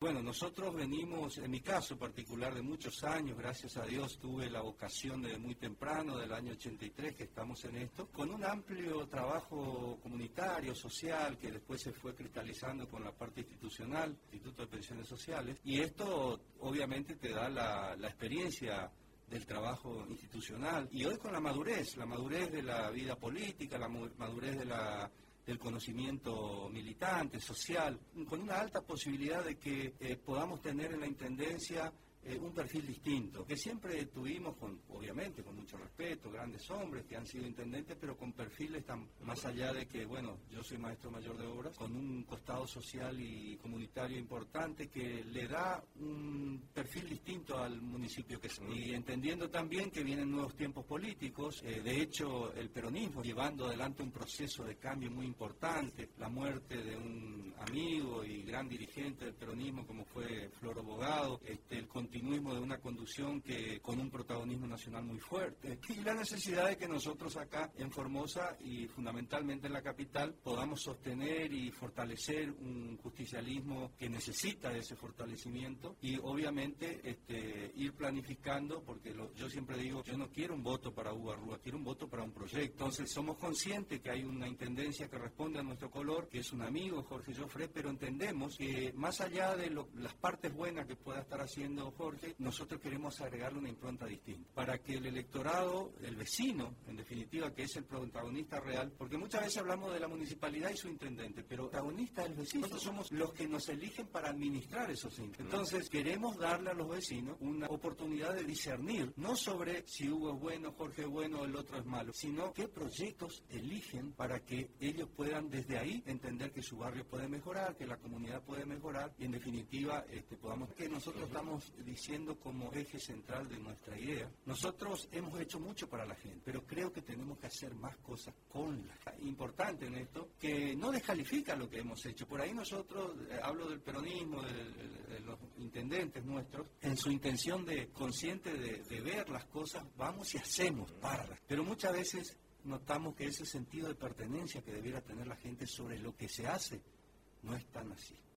bueno, nosotros venimos, en mi caso particular, de muchos años, gracias a Dios, tuve la vocación desde muy temprano, del año 83, que estamos en esto, con un amplio trabajo comunitario, social, que después se fue cristalizando con la parte institucional, Instituto de Pensiones Sociales, y esto obviamente te da la experiencia del trabajo institucional, y hoy con la madurez de la vida política, la madurez del conocimiento militante, social, con una alta posibilidad de que podamos tener en la Intendencia un perfil distinto, que siempre tuvimos, obviamente, con mucho respeto, grandes hombres que han sido intendentes, pero con perfiles tan más allá de que, bueno, yo soy maestro mayor de obras, con un costado social y comunitario importante que le da un perfil distinto al municipio que es. Y entendiendo también que vienen nuevos tiempos políticos, de hecho, el peronismo llevando adelante un proceso de cambio muy importante, la muerte de un amigo y gran dirigente del peronismo como fue Floro Bogado, el continuismo de una conducción que con un protagonismo nacional muy fuerte, y la necesidad de que nosotros acá en Formosa y fundamentalmente en la capital podamos sostener y fortalecer un justicialismo que necesita de ese fortalecimiento y obviamente ir planificando, porque yo siempre digo, yo no quiero un voto para Hugo Arrúa, quiero un voto para un proyecto. Entonces somos conscientes que hay una intendencia que responde a nuestro color, que es un amigo, Jorge Joffre, pero entendemos que más allá de las partes buenas que pueda estar haciendo Jorge, nosotros queremos agregarle una impronta distinta, para que el electorado, el vecino, en definitiva, que es el protagonista real, porque muchas veces hablamos de la municipalidad y su intendente, pero el protagonista es el vecino. Nosotros somos los que nos eligen para administrar esos intendentes. Entonces, queremos darle a los vecinos una oportunidad de discernir, no sobre si Hugo es bueno, Jorge es bueno o el otro es malo, sino qué proyectos eligen para que ellos puedan desde ahí entender que su barrio puede mejorar, que la comunidad puede mejorar y en definitiva podamos, que nosotros estamos diciendo como eje central de nuestra idea. Nosotros hemos hecho mucho para la gente, pero creo que tenemos que hacer más cosas con la gente. Importante en esto, que no descalifica lo que hemos hecho. Por ahí nosotros, hablo del peronismo, de los intendentes nuestros, en su intención consciente de ver las cosas, vamos y hacemos para. Pero muchas veces notamos que ese sentido de pertenencia que debiera tener la gente sobre lo que se hace, no es tan así.